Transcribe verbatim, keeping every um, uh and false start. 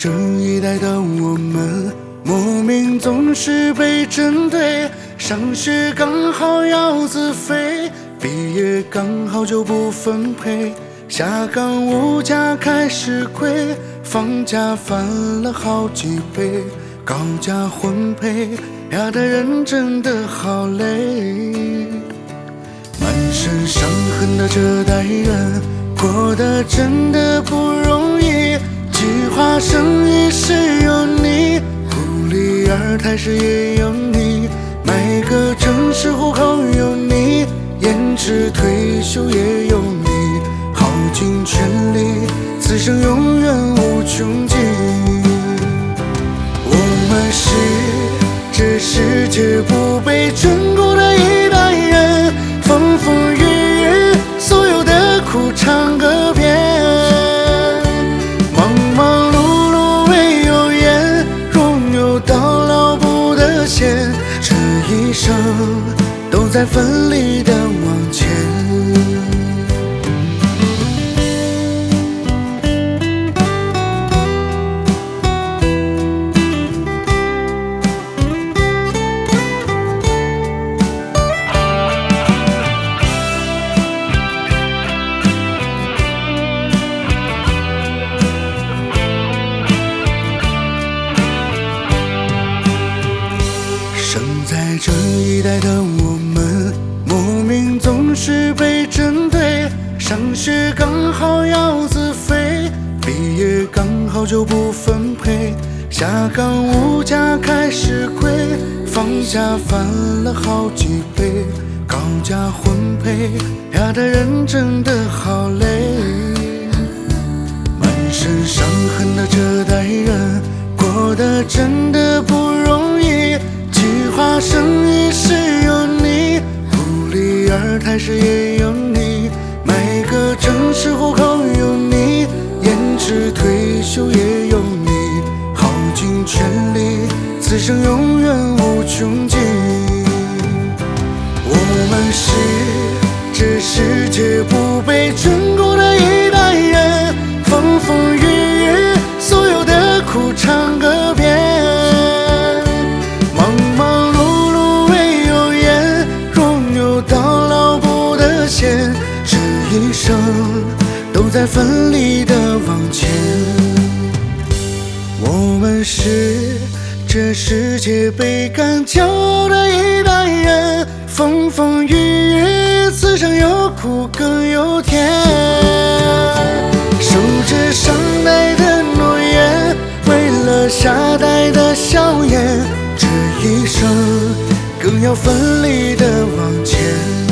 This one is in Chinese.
这一代的我们，莫名总是被针对。上学刚好要自费，毕业刚好就不分配。下岗物价开始贵，房价翻了好几倍，高价婚配，压的人真的好累。满身伤痕的这代人，过得真的不容易。计划生育是有你，鼓励二胎时也有你，买个城市户口有你，延迟退休也有你，耗尽全力，此生永远无穷尽。我们是这世界不被眷顾的一代人，风风雨雨，所有的苦唱个遍。忙忙碌碌没有烟，若有到老不得闲，这一生都在奋力的往前。生在这一代的我们，莫名总是被针对。上学刚好要自费，毕业刚好就不分配。下岗物价开始贵，房价翻了好几倍，高价婚配，压的人真的好累。满身伤痕的这代人，过得真的不容易。计划生育是有你，鼓励二胎时也有你，买个城市户口有你，延迟退休也有你，耗尽全力，此生永远无穷尽。我们是这世界不被眷顾的一代人，风风雨雨，所有的苦唱个遍。这一生都在奋力的往前。我们是这世界倍感骄傲的一代人，风风雨雨，此生有苦更有甜。守着上代的诺言，为了下代的笑颜，这一生更要奋力的往前。